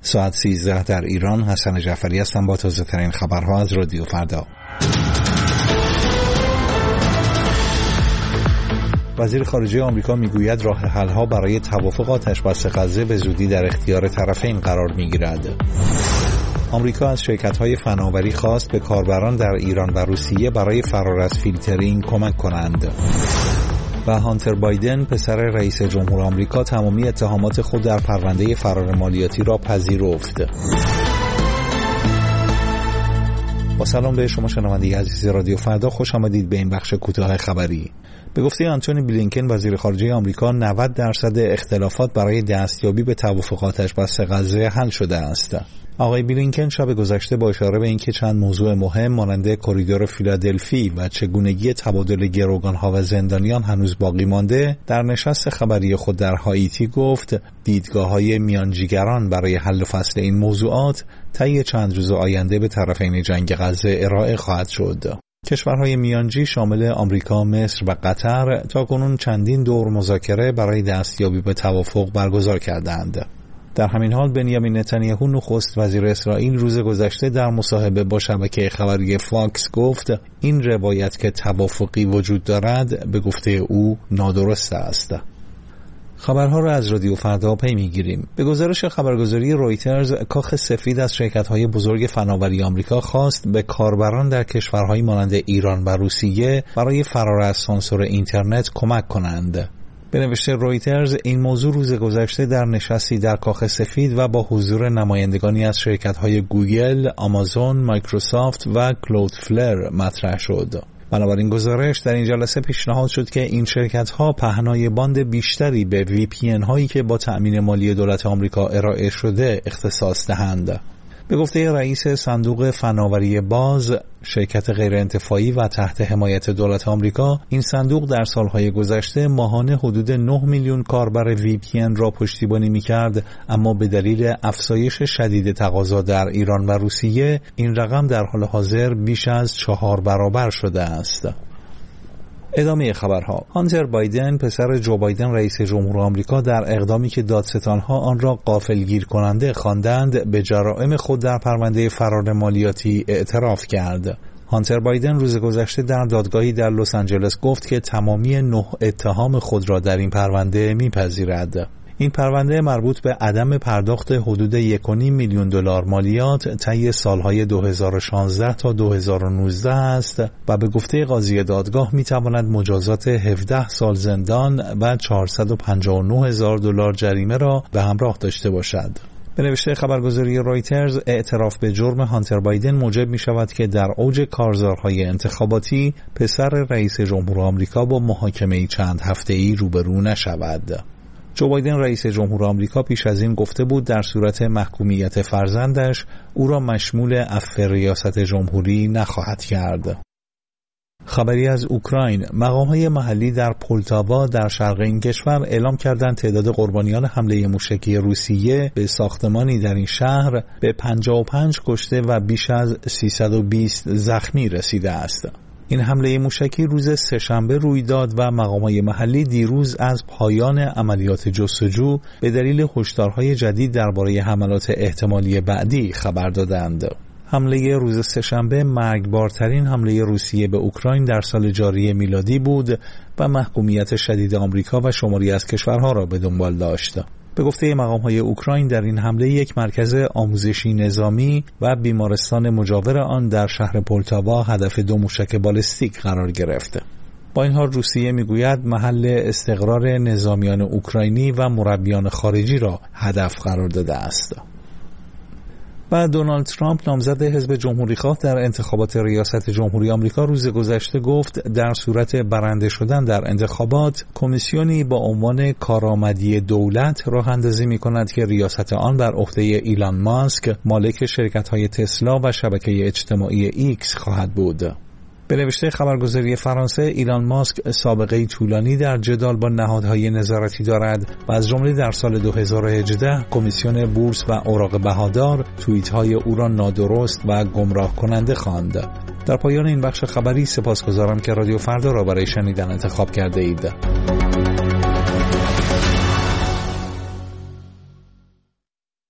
ساعت 13 در ایران. حسن جعفری هستم با تازه ترین خبرها از رادیو فردا. وزیر خارجه آمریکا میگوید راه حل‌ها برای توافق آتش‌بس غزه به زودی در اختیار طرفین قرار میگیرد. آمریکا از شرکت‌های فناوری خواست به کاربران در ایران و روسیه برای فرار از فیلترینگ کمک کنند. و هانتر بایدن پسر رئیس جمهور آمریکا تمامی اتهامات خود در پرونده فرار مالیاتی را پذیرفت. با سلام به شما شنونده عزیز رادیو فردا، خوش آمدید به این بخش کوتاه خبری. به گفته آنتونی بلینکن وزیر خارجه آمریکا 90% اختلافات برای دستیابی به توافق آتش‌بس غزه حل شده است. آقای بلینکن شب گذشته با اشاره به اینکه چند موضوع مهم مانند کریدور فیلادلفی و چگونگی تبادل گروگان‌ها و زندانیان هنوز باقی مانده، در نشست خبری خود در هایتی گفت دیدگاه‌های میانجیگران برای حل و فصل این موضوعات طی چند روز آینده به طرفین جنگ غزه ارائه خواهد شد. کشورهای میانجی شامل آمریکا، مصر و قطر تاکنون چندین دور مذاکره برای دستیابی به توافق برگزار کردند. در همین حال بنیامین نتانیاهو نخست وزیر اسرائیل روز گذشته در مصاحبه با شبکه خبری فاکس گفت این روایت که توافقی وجود دارد به گفته او نادرست است. خبرها را از رادیو فردا پی میگیریم. به گزارش خبرگزاری رویترز، کاخ سفید از شرکت‌های بزرگ فناوری آمریکا خواست به کاربران در کشورهای مانند ایران و روسیه برای فرار از سانسور اینترنت کمک کنند. به نوشته رویترز این موضوع روز گذشته در نشستی در کاخ سفید و با حضور نمایندگانی از شرکت‌های گوگل، آمازون، مایکروسافت و کلودفلر مطرح شد. بنابراین گزارش در این جلسه پیشنهاد شد که این شرکت‌ها پهنای باند بیشتری به VPN هایی که با تأمین مالی دولت آمریکا ارائه شده اختصاص دهند. به گفته رئیس صندوق فناوری باز، شرکت غیرانتفاعی و تحت حمایت دولت آمریکا، این صندوق در سالهای گذشته ماهانه حدود 9 میلیون کاربر VPN را پشتیبانی می‌کرد، اما به دلیل افزایش شدید تقاضا در ایران و روسیه این رقم در حال حاضر بیش از 4 برابر شده است. ادامه خبرها. هانتر بایدن پسر جو بایدن رئیس جمهور آمریکا در اقدامی که دادستانها آن را غافلگیر کننده خواندند به جرائم خود در پرونده فرار مالیاتی اعتراف کرد. هانتر بایدن روز گذشته در دادگاهی در لس آنجلس گفت که تمامی 9 اتهام خود را در این پرونده میپذیرد. این پرونده مربوط به عدم پرداخت حدود 1.5 میلیون دلار مالیات طی سالهای 2016 تا 2019 است و به گفته قاضی دادگاه میتواند مجازات 17 سال زندان و 459,000 دلار جریمه را به همراه داشته باشد. به نوشته خبرگزاری رویترز، اعتراف به جرم هانتر بایدن موجب می شود که در اوج کارزارهای انتخاباتی پسر رئیس جمهور آمریکا با محاکمه چند هفته‌ای روبرو نشود. جو بایدن رئیس جمهور آمریکا پیش از این گفته بود در صورت محکومیت فرزندش او را مشمول عفو ریاست جمهوری نخواهد کرد. خبری از اوکراین. مقام‌های محلی در پولتاوا در شرق این کشور اعلام کردند تعداد قربانیان حمله موشکی روسیه به ساختمانی در این شهر به 55 کشته و بیش از 320 زخمی رسیده است. این حمله موشکی روز سه‌شنبه روی داد و مقامات محلی دیروز از پایان عملیات جستجو به دلیل هشدارهای جدید درباره حملات احتمالی بعدی خبر دادند. حمله روز سه‌شنبه مرگبارترین حمله روسیه به اوکراین در سال جاری میلادی بود و محکومیت شدید آمریکا و شماری از کشورها را به دنبال داشت. به گفته مقام‌های اوکراین در این حمله یک مرکز آموزشی نظامی و بیمارستان مجاور آن در شهر پولتاوا هدف 2 موشک بالستیک قرار گرفت. با این حال روسیه میگوید محل استقرار نظامیان اوکراینی و مربیان خارجی را هدف قرار داده است. و دونالد ترامپ نامزد حزب جمهوری‌خواه در انتخابات ریاست جمهوری آمریکا روز گذشته گفت در صورت برنده شدن در انتخابات کمیسیونی با عنوان کارآمدی دولت راه اندازی می‌کند که ریاست آن بر عهده ایلان ماسک مالک شرکت‌های تسلا و شبکه اجتماعی ایکس خواهد بود. به نوشته خبرگزاری فرانسه، ایلان ماسک سابقه طولانی در جدال با نهادهای نظارتی دارد و از جمله در سال 2018 کمیسیون بورس و اوراق بهادار توییت‌های او را نادرست و گمراه کننده خواند. در پایان این بخش خبری سپاسگزارم که رادیو فردا را برای شنیدن انتخاب کرده اید.